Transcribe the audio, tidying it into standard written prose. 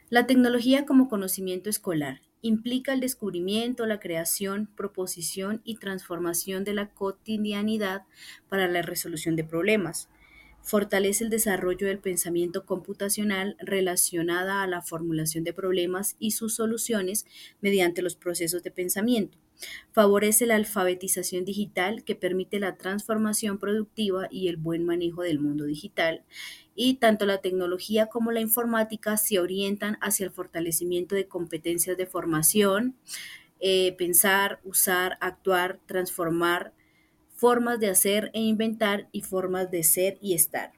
La tecnología como conocimiento escolar implica el descubrimiento, la creación, proposición y transformación de la cotidianidad para la resolución de problemas. Fortalece el desarrollo del pensamiento computacional relacionada a la formulación de problemas y sus soluciones mediante los procesos de pensamiento. Favorece la alfabetización digital que permite la transformación productiva y el buen manejo del mundo digital. Y tanto la tecnología como la informática se orientan hacia el fortalecimiento de competencias de formación, pensar, usar, actuar, transformar, formas de hacer e inventar y formas de ser y estar.